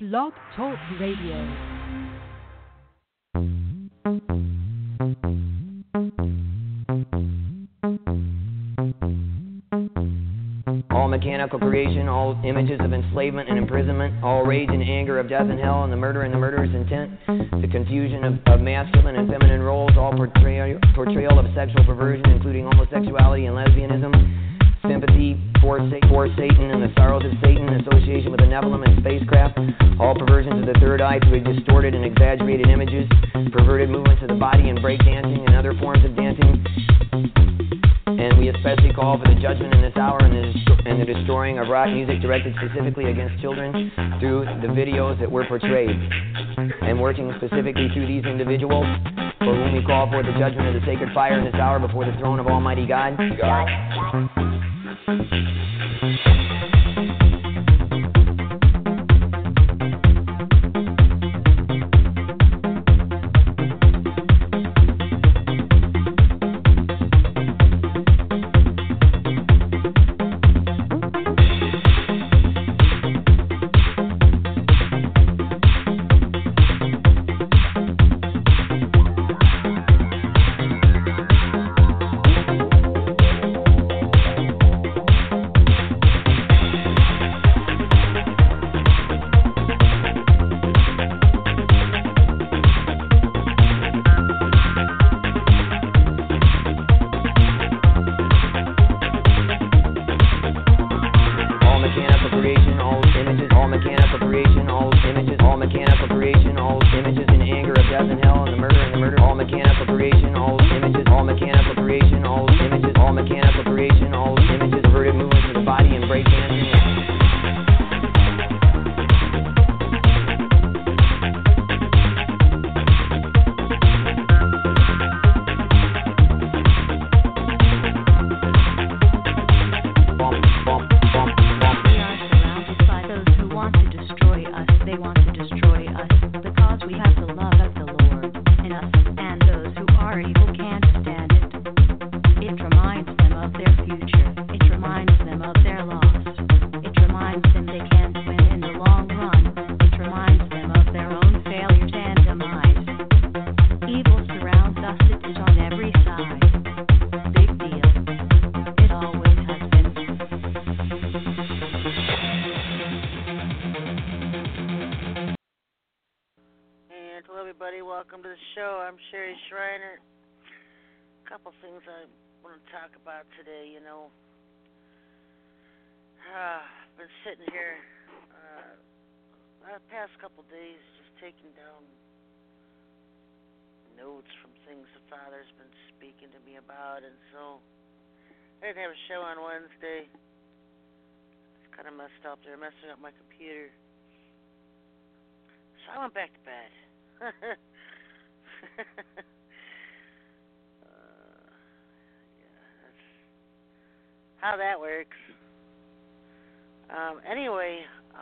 Blog Talk Radio. All mechanical creation, all images of enslavement and imprisonment, all rage and anger of death and hell, and the murder and the murderer's intent, the confusion of masculine and feminine roles, all portrayal of sexual perversion, including homosexuality and lesbianism, sympathy for Satan and the sorrows of Satan, association with the Nephilim and spacecraft, all perversions of the third eye through distorted and exaggerated images, perverted movements of the body and breakdancing and other forms of dancing. And we especially call for the judgment in this hour and the destroying of rock music directed specifically against children through the videos that were portrayed. And working specifically through these individuals, for whom we call for the judgment of the sacred fire in this hour before the throne of Almighty God. They're messing up my computer. So I went back to bed. That's how that works. Anyway,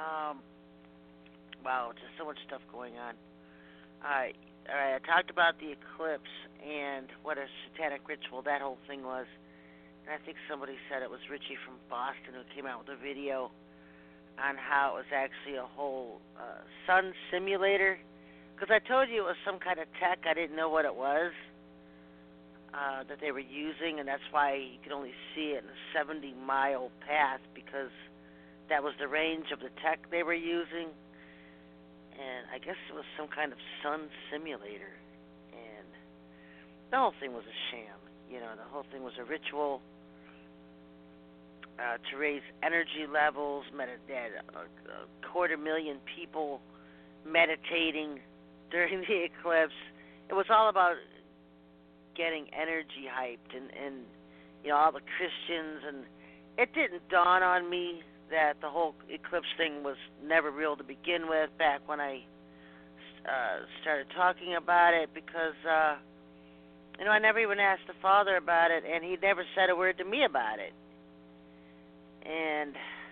wow, just so much stuff going on. All right, I talked about the eclipse and what a satanic ritual that whole thing was. And I think somebody said it was Richie from Boston who came out with a video on how it was actually a whole sun simulator. Because I told you it was some kind of tech. I didn't know what it was that they were using, and that's why you could only see it in a 70-mile path, because that was the range of the tech they were using. And I guess it was some kind of sun simulator. And the whole thing was a sham. You know, the whole thing was a ritual to raise energy levels. They had a 250,000 people meditating during the eclipse. It was all about getting energy hyped and you know, all the Christians. And it didn't dawn on me that the whole eclipse thing was never real to begin with back when I started talking about it, because you know, I never even asked the Father about it, and he never said a word to me about it. And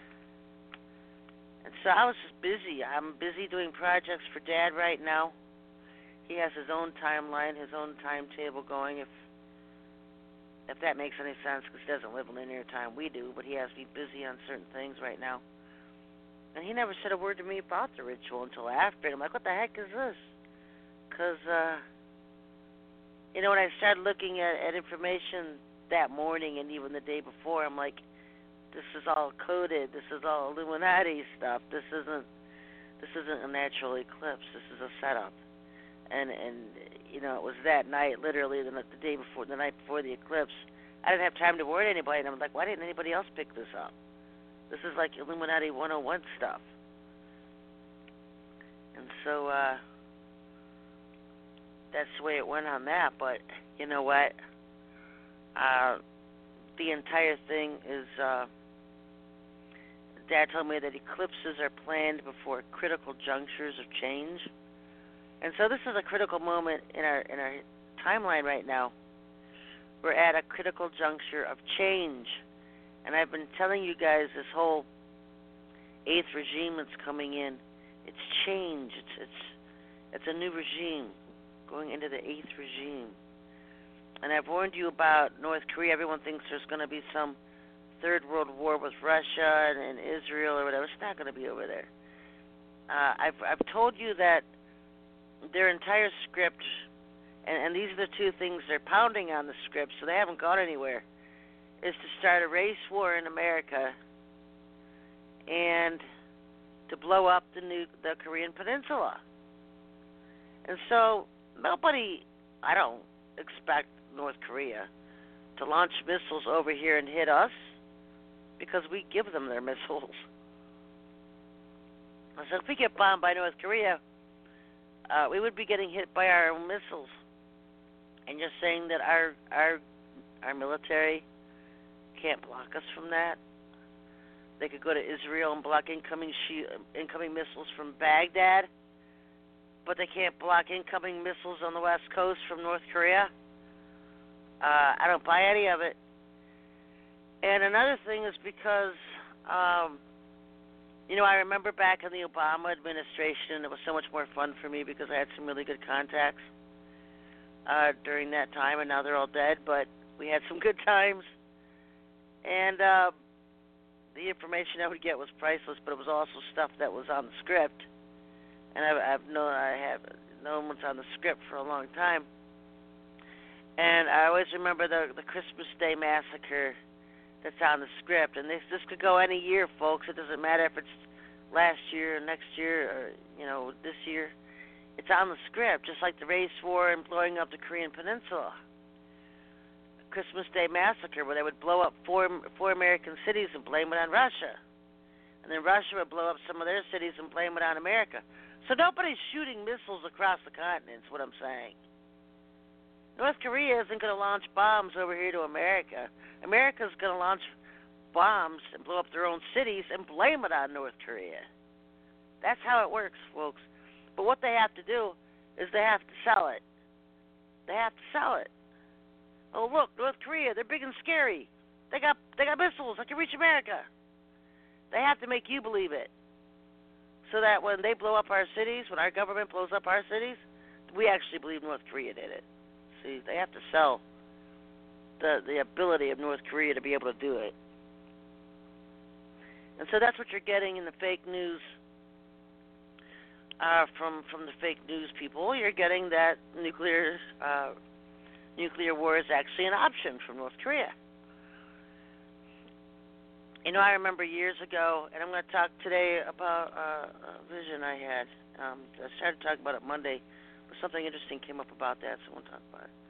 so I was just busy. I'm busy doing projects for Dad right now. He has his own timeline, his own timetable going, if that makes any sense, because he doesn't live in linear time. We do, but he has to be busy on certain things right now. And he never said a word to me about the ritual until after. And I'm like, what the heck is this? Because, when I started looking at information that morning and even the day before, I'm like, this is all coded. This is all Illuminati stuff. This isn't a natural eclipse. This is a setup. And it was that night, literally the day before, the night before the eclipse. I didn't have time to warn anybody, and I'm like, why didn't anybody else pick this up? This is like Illuminati 101 stuff. And so that's the way it went on that. But you know what? The entire thing is, Dad told me that eclipses are planned before critical junctures of change. And so this is a critical moment in our timeline right now. We're at a critical juncture of change. And I've been telling you guys this whole eighth regime that's coming in, it's change. It's a new regime going into the eighth regime. And I've warned you about North Korea. Everyone thinks there's going to be some third world war with Russia and Israel or whatever. It's not going to be over there. I've told you that their entire script, and these are the two things they're pounding on the script, so they haven't gone anywhere, is to start a race war in America and to blow up the Korean Peninsula. And so I don't expect North Korea to launch missiles over here and hit us because we give them their missiles. So if we get bombed by North Korea, we would be getting hit by our own missiles. And you're saying that our military can't block us from that? They could go to Israel and block incoming missiles from Baghdad, but they can't block incoming missiles on the West Coast from North Korea? I don't buy any of it. And another thing is because, I remember back in the Obama administration, it was so much more fun for me because I had some really good contacts during that time, and now they're all dead, but we had some good times. And the information I would get was priceless, but it was also stuff that was on the script. And I have known what's on the script for a long time. And I always remember the Christmas Day massacre that's on the script. And this could go any year, folks. It doesn't matter if it's last year or next year or, this year. It's on the script, just like the race war and blowing up the Korean Peninsula. Christmas Day massacre, where they would blow up four American cities and blame it on Russia. And then Russia would blow up some of their cities and blame it on America. So nobody's shooting missiles across the continent, is what I'm saying. North Korea isn't going to launch bombs over here to America. America's going to launch bombs and blow up their own cities and blame it on North Korea. That's how it works, folks. But what they have to do is they have to sell it. They have to sell it. Oh, look, North Korea, they're big and scary. They got missiles that can reach America. They have to make you believe it. So that when they blow up our cities, when our government blows up our cities, we actually believe North Korea did it. See, they have to sell the ability of North Korea to be able to do it. And so that's what you're getting in the fake news from the fake news people. You're getting that nuclear war is actually an option from North Korea. I remember years ago, and I'm going to talk today about a vision I had. I started talking about it Monday, but something interesting came up about that, so I want to talk about it.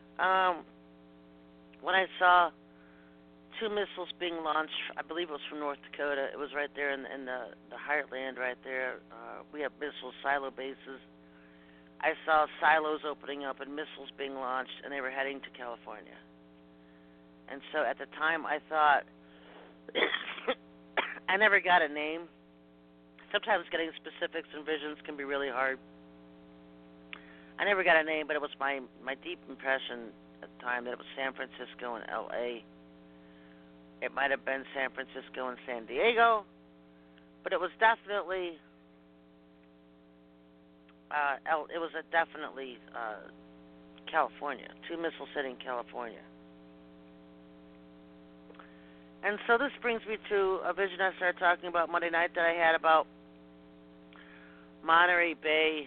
When I saw two missiles being launched, I believe it was from North Dakota. It was right there in the heartland right there. We have missile silo bases. I saw silos opening up and missiles being launched, and they were heading to California. And so at the time, I thought, I never got a name. Sometimes getting specifics and visions can be really hard. I never got a name, but it was my deep impression at the time that it was San Francisco and L.A. It might have been San Francisco and San Diego, but it was definitely definitely California. Two missiles hitting California. And so this brings me to a vision I started talking about Monday night that I had about Monterey Bay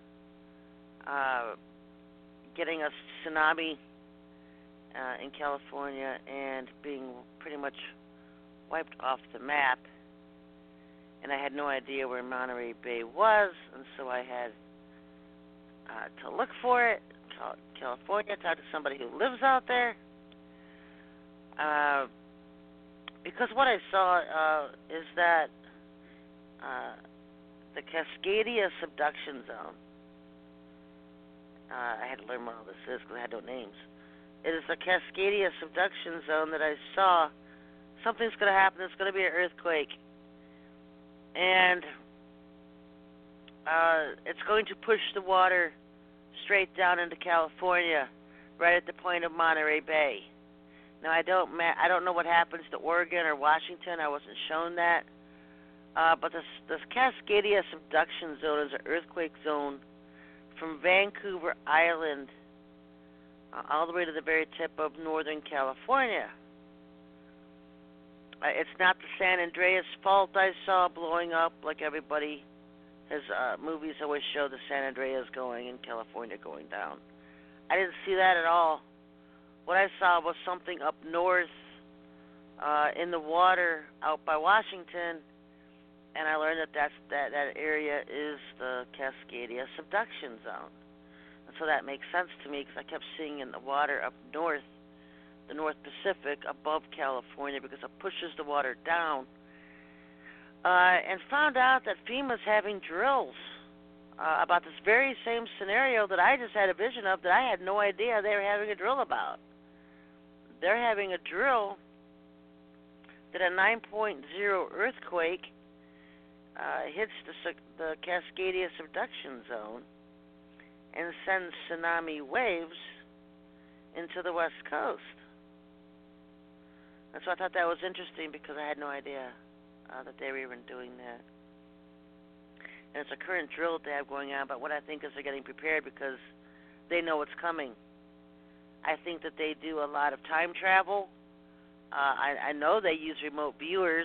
getting a tsunami in California and being pretty much wiped off the map. And I had no idea where Monterey Bay was, and so I had to look for it. California, talk to somebody who lives out there. Because what I saw is that the Cascadia subduction zone, I had to learn what all this is because I had no names. It is the Cascadia subduction zone that I saw. Something's going to happen. There's going to be an earthquake. And it's going to push the water straight down into California, right at the point of Monterey Bay. Now, I don't know what happens to Oregon or Washington. I wasn't shown that. But this Cascadia subduction zone is an earthquake zone from Vancouver Island all the way to the very tip of Northern California. It's not the San Andreas fault I saw blowing up like everybody has. Movies always show the San Andreas going and California going down. I didn't see that at all. What I saw was something up north in the water out by Washington, and I learned that area is the Cascadia subduction zone. And so that makes sense to me because I kept seeing in the water up north, the North Pacific, above California, because it pushes the water down. And found out that FEMA's having drills about this very same scenario that I just had a vision of that I had no idea they were having a drill about. They're having a drill that a 9.0 earthquake hits the Cascadia subduction zone and sends tsunami waves into the West Coast. And so I thought that was interesting because I had no idea that they were even doing that. And it's a current drill that they have going on, but what I think is they're getting prepared because they know what's coming. I think that they do a lot of time travel. I know they use remote viewers,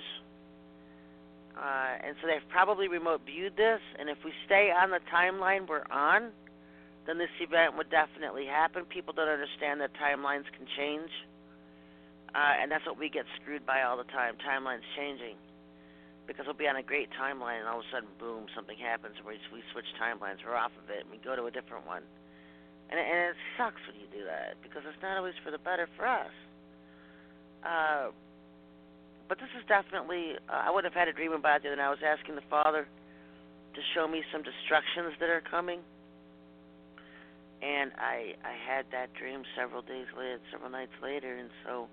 and so they've probably remote viewed this, and if we stay on the timeline we're on, then this event would definitely happen. People don't understand that timelines can change, and that's what we get screwed by all the time, timelines changing, because we'll be on a great timeline, and all of a sudden, boom, something happens, and we switch timelines, we're off of it, and we go to a different one. And it sucks when you do that, because it's not always for the better for us. But this is definitely, I would have had a dream about it, and I was asking the Father to show me some destructions that are coming. And I had that dream several days later, several nights later, and so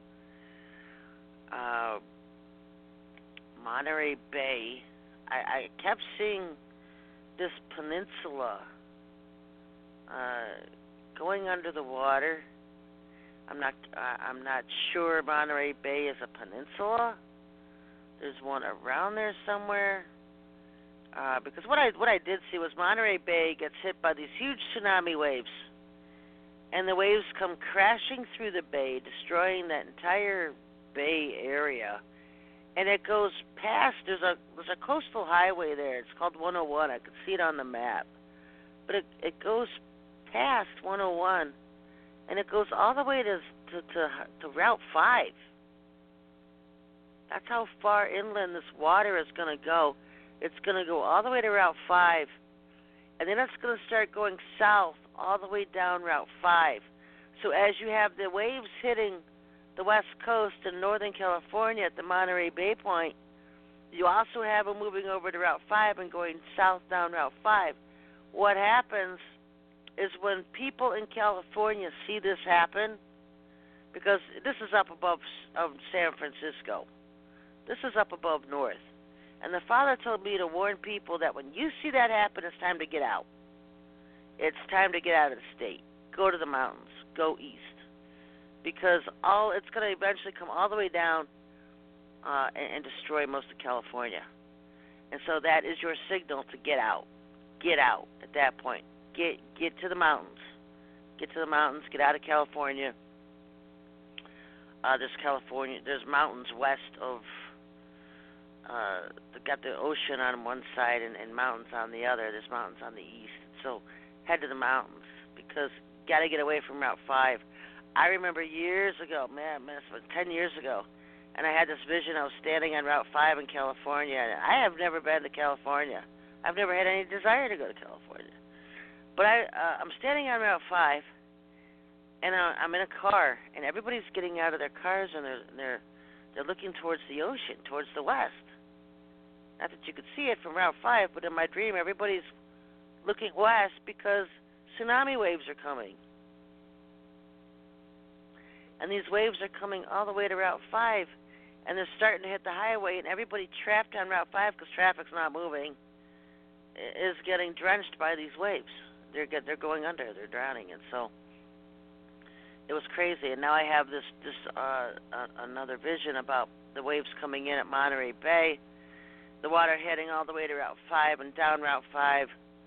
Monterey Bay, I kept seeing this peninsula going under the water. I'm not sure Monterey Bay is a peninsula. There's one around there somewhere. Because what I did see was Monterey Bay gets hit by these huge tsunami waves, and the waves come crashing through the bay, destroying that entire bay area. And it goes past. There's a coastal highway there. It's called 101. I could see it on the map, but it goes past 101, and it goes all the way to Route 5. That's how far inland this water is going to go. It's going to go all the way to Route 5, and then it's going to start going south all the way down Route 5. So as you have the waves hitting the West Coast and Northern California at the Monterey Bay point, you also have them moving over to Route 5 and going south down Route 5. What happens is when people in California see this happen, because this is up above San Francisco. This is up above north. And the Father told me to warn people that when you see that happen, it's time to get out. It's time to get out of the state. Go to the mountains. Go east. Because it's going to eventually come all the way down and destroy most of California. And so that is your signal to get out. Get out at that point. Get to the mountains. Get to the mountains. Get out of California. there's mountains west of, they've got the ocean on one side and mountains on the other. There's mountains on the east. So head to the mountains because you got to get away from Route 5. I remember years ago, man, it's about 10 years ago, and I had this vision. I was standing on Route 5 in California. I have never been to California. I've never had any desire to go to California. But I'm standing on Route 5, and I'm in a car, and everybody's getting out of their cars, and they're looking towards the ocean, towards the west. Not that you could see it from Route 5, but in my dream, everybody's looking west because tsunami waves are coming. And these waves are coming all the way to Route 5, and they're starting to hit the highway, and everybody trapped on Route 5 because traffic's not moving is getting drenched by these waves. They're going under. They're drowning, and so it was crazy. And now I have this another vision about the waves coming in at Monterey Bay, the water heading all the way to Route 5 and down Route 5,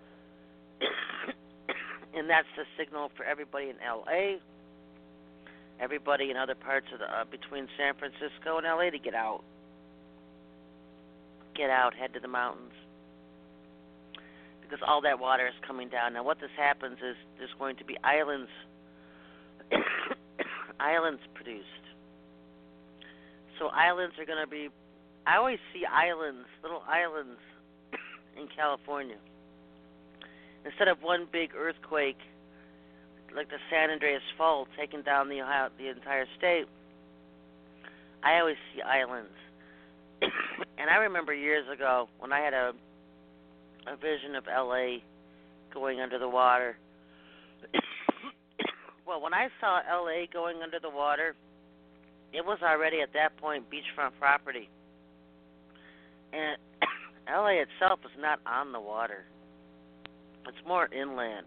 and that's the signal for everybody in L.A., everybody in other parts of between San Francisco and L.A. to get out. Get out, head to the mountains. Because all that water is coming down. Now what this happens is there's going to be islands islands produced. So islands are going to be, I always see islands, little islands in California. Instead of one big earthquake like the San Andreas Fault taking down the entire state, I always see islands. And I remember years ago when I had a vision of L.A. going under the water. Well, when I saw L.A. going under the water, it was already at that point beachfront property. And L.A. itself is not on the water. It's more inland.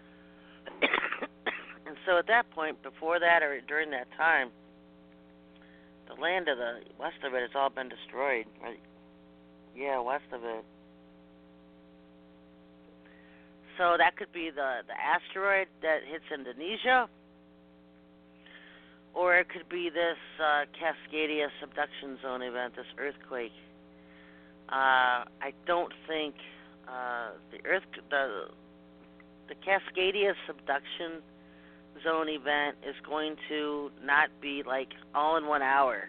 And so at that point, before that or during that time, the land to the west of it has all been destroyed. Right? Yeah, west of it. So that could be the asteroid that hits Indonesia, or it could be this Cascadia subduction zone event, this earthquake. I don't think the Cascadia subduction zone event is going to not be like all in 1 hour.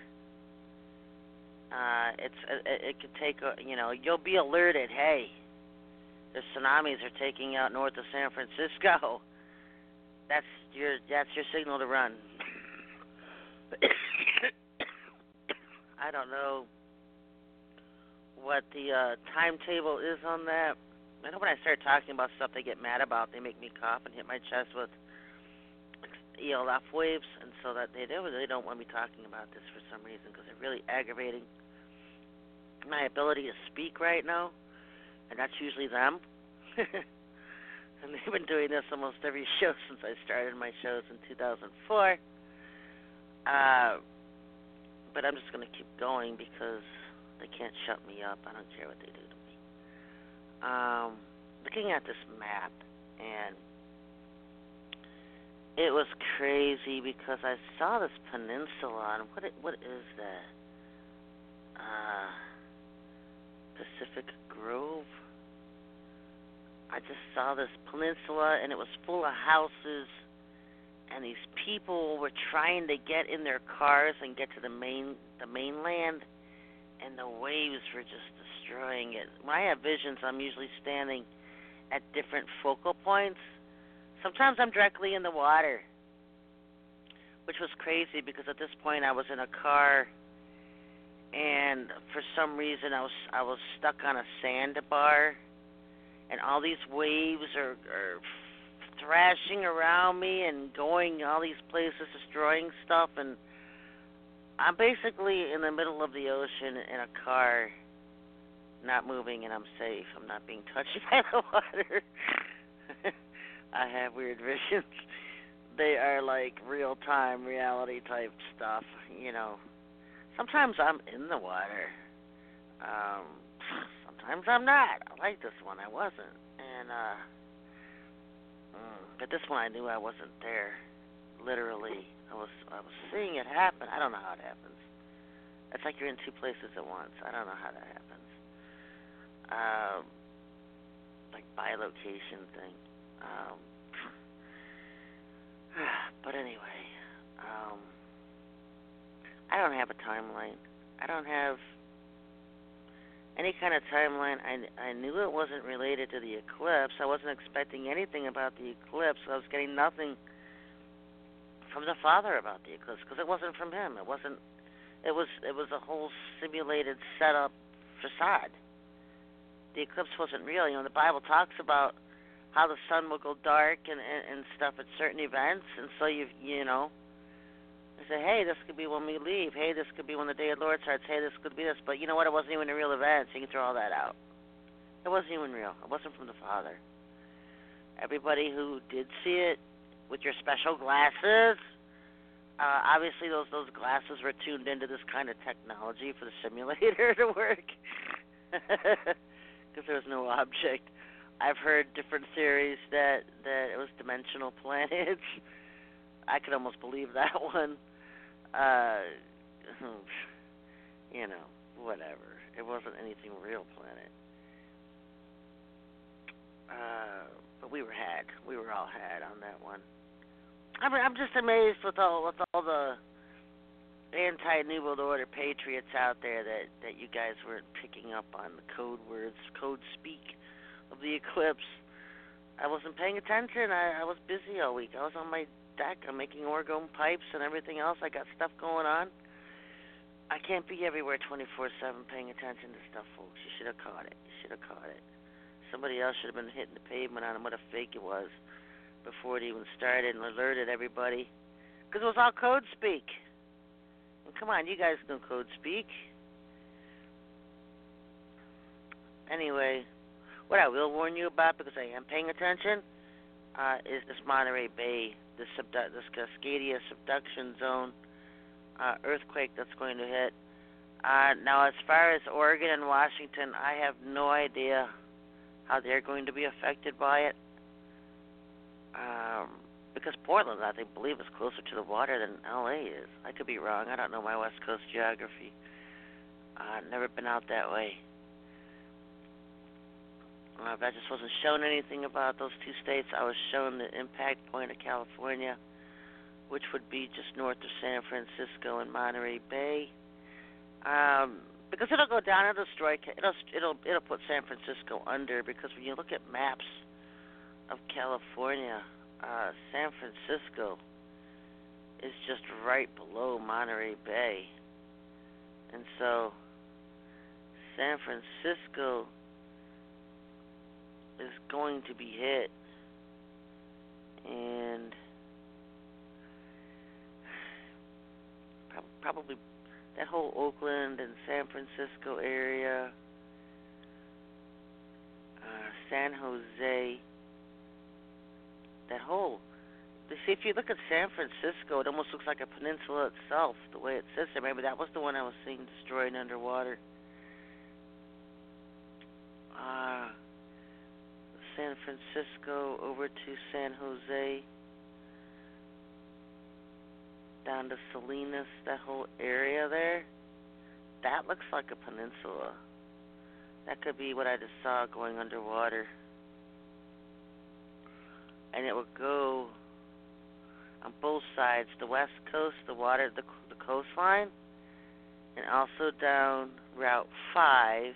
It could take you'll be alerted. Hey, the tsunamis are taking out north of San Francisco. That's your signal to run. I don't know what the timetable is on that. I know when I start talking about stuff they get mad about, they make me cough and hit my chest with ELF waves, and so that they don't want me talking about this for some reason because they're really aggravating my ability to speak right now, and that's usually them. And they've been doing this almost every show since I started my shows in 2004. But I'm just going to keep going because they can't shut me up. I don't care what they do to me. Looking at this map, and it was crazy because I saw this peninsula, and what is that? Pacific Grove? I just saw this peninsula, and it was full of houses, and these people were trying to get in their cars and get to the mainland, and the waves were just destroying it. When I have visions, I'm usually standing at different focal points. Sometimes I'm directly in the water, which was crazy because at this point I was in a car, and for some reason I was stuck on a sandbar, and all these waves are thrashing around me and going all these places, destroying stuff, and I'm basically in the middle of the ocean in a car, not moving, and I'm safe. I'm not being touched by the water. I have weird visions. They are like real-time reality type stuff, Sometimes I'm in the water. Sometimes I'm not. I like this one. I wasn't. And but this one I knew I wasn't there. literally. I was seeing it happen. I don't know how it happens. It's like you're in two places at once. I don't know how that happens. Like bilocation thing. But anyway, I don't have a timeline. I don't have any kind of timeline. I knew it wasn't related to the eclipse. I wasn't expecting anything about the eclipse. I was getting nothing from the Father about the eclipse because it wasn't from him. It wasn't. It was a whole simulated setup facade. The eclipse wasn't real. You know, the Bible talks about how the sun will go dark and stuff at certain events, and so you know. I say, hey, this could be when we leave. Hey, this could be when the day of the Lord starts. Hey, this could be this. But you know what? It wasn't even a real event, so you can throw all that out. It wasn't even real. It wasn't from the Father. Everybody who did see it with your special glasses, obviously those glasses were tuned into this kind of technology for the simulator to work because there was no object. I've heard different theories that it was dimensional planets. I could almost believe that one. You know, whatever. It wasn't anything real planet. But we were all had on that one. I mean, I'm just amazed with all the anti-New World Order patriots out there that you guys weren't picking up on the code words, code speak of the eclipse. I wasn't paying attention. I was busy all week. I was on my deck. I'm making orgone pipes and everything else. I got stuff going on. I can't be everywhere 24/7 paying attention to stuff, folks. You should have caught it. Somebody else should have been hitting the pavement on what a fake it was before it even started and alerted everybody. Because it was all code speak. And come on, you guys know code speak. Anyway, what I will warn you about, because I am paying attention, is this Monterey Bay, this Cascadia subduction zone earthquake that's going to hit. Now, as far as Oregon and Washington, I have no idea how they're going to be affected by it. Because Portland, I believe, is closer to the water than L.A. is. I could be wrong. I don't know my West Coast geography. I've never been out that way. But I just wasn't shown anything about those two states. I was shown the impact point of California, which would be just north of San Francisco and Monterey Bay. Because it'll go down, it'll destroy, it'll put San Francisco under. Because when you look at maps of California, San Francisco is just right below Monterey Bay, and so San Francisco is going to be hit, and probably that whole Oakland and San Francisco area, San Jose, that whole, see, if you look at San Francisco, it almost looks like a peninsula itself, the way it sits there. Maybe that was the one I was seeing destroyed underwater. San Francisco over to San Jose, down to Salinas, that whole area there, that looks like a peninsula. That could be what I just saw going underwater. And it would go on both sides, the west coast, the water, the coastline, and also down Route 5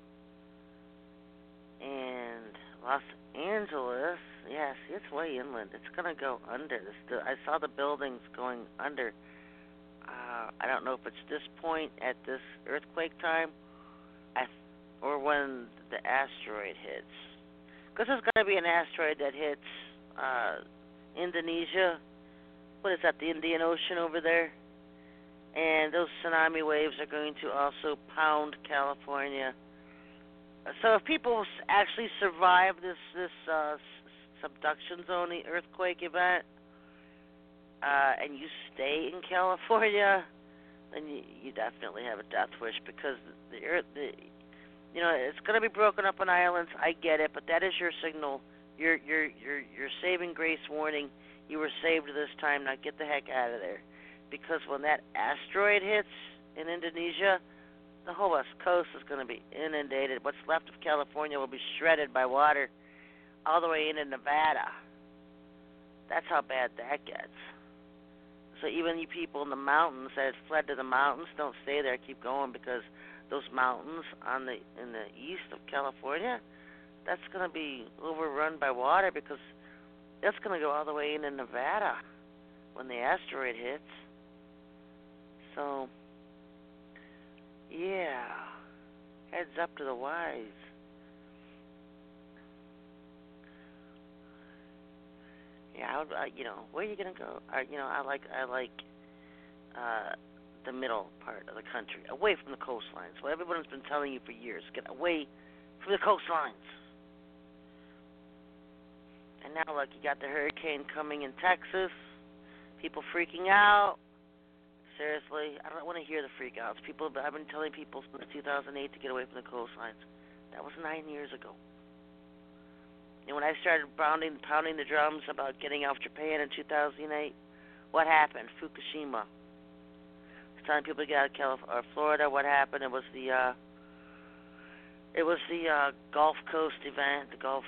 and Los Angeles. Yeah, see, it's way inland. It's going to go under. I saw the buildings going under. I don't know if it's this point at this earthquake time or when the asteroid hits. Because there's going to be an asteroid that hits Indonesia. What is that, the Indian Ocean over there? And those tsunami waves are going to also pound California. So if people actually survive this subduction zone, the earthquake event, and you stay in California, then you definitely have a death wish, because it's going to be broken up on islands. I get it, but that is your signal, your saving grace warning. You were saved this time. Now get the heck out of there. Because when that asteroid hits in Indonesia, the whole west coast is going to be inundated. What's left of California will be shredded by water all the way into Nevada. That's how bad that gets. So even you people in the mountains that had fled to the mountains, don't stay there. Keep going, because those mountains in the east of California, that's going to be overrun by water, because that's going to go all the way into Nevada when the asteroid hits. So, yeah, heads up to the wise. Yeah, where are you gonna go? I like the middle part of the country, away from the coastlines. What everyone's been telling you for years: get away from the coastlines. And now, look, you got the hurricane coming in Texas. People freaking out. Seriously, I don't want to hear the freak outs. I've been telling people since 2008 to get away from the coastlines. That was 9 years ago. And when I started pounding the drums about getting off Japan in 2008, what happened? Fukushima. I was telling people to get out of Florida. What happened? It was the Gulf Coast event, the Gulf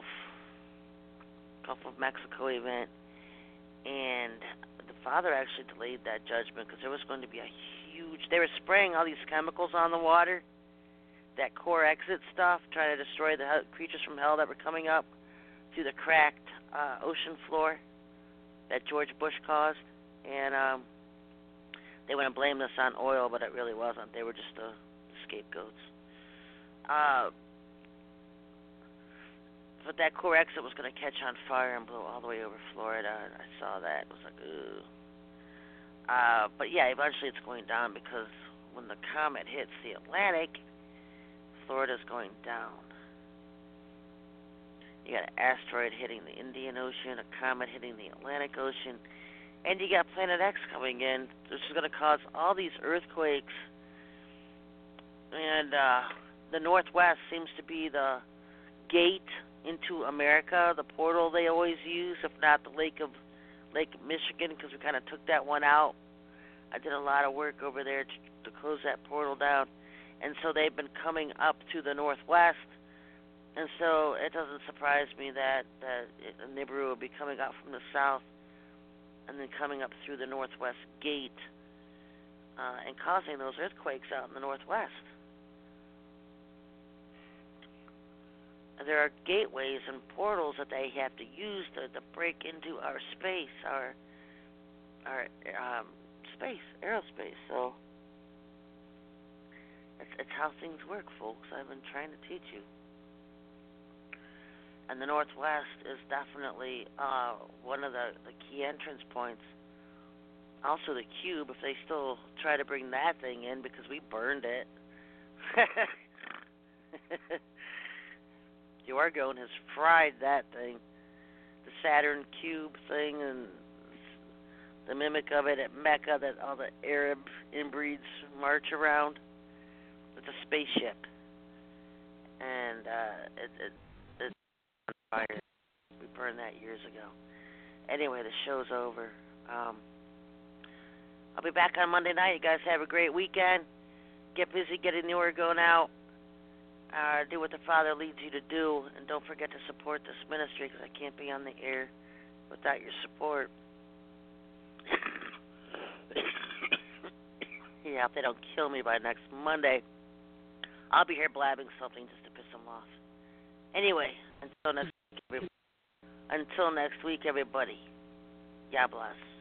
of Mexico event, and the father actually delayed that judgment because there was going to be a huge. They were spraying all these chemicals on the water. That core exit stuff, trying to destroy the creatures from hell that were coming up through the cracked ocean floor that George Bush caused. And they want to blame this on oil, but it really wasn't. They were just the scapegoats. But that core exit was going to catch on fire and blow all the way over Florida. I saw that. It was like, ooh. But yeah, eventually it's going down, because when the comet hits the Atlantic, Florida's going down. You got an asteroid hitting the Indian Ocean, a comet hitting the Atlantic Ocean, and you got Planet X coming in. This is going to cause all these earthquakes. And the Northwest seems to be the gate into America, the portal they always use, if not the Lake Michigan, because we kind of took that one out. I did a lot of work over there to close that portal down. And so they've been coming up to the Northwest, and so it doesn't surprise me that Nibiru will be coming up from the south and then coming up through the Northwest gate and causing those earthquakes out in the Northwest. And there are gateways and portals that they have to use to break into our space, our aerospace. So it's how things work, folks. I've been trying to teach you. And the Northwest is definitely one of the key entrance points. Also the Cube, if they still try to bring that thing in, because we burned it. The Orgone has fried that thing. The Saturn Cube thing, and the mimic of it at Mecca that all the Arab inbreeds march around. It's a spaceship, and it's on fire. We burned that years ago. Anyway, the show's over. I'll be back on Monday night. You guys have a great weekend. Get busy getting the Orgone out. Do what the Father leads you to do, and don't forget to support this ministry, because I can't be on the air without your support. Yeah, if they don't kill me by next Monday, I'll be here blabbing something just to piss them off. Anyway, until next week, everybody. God bless.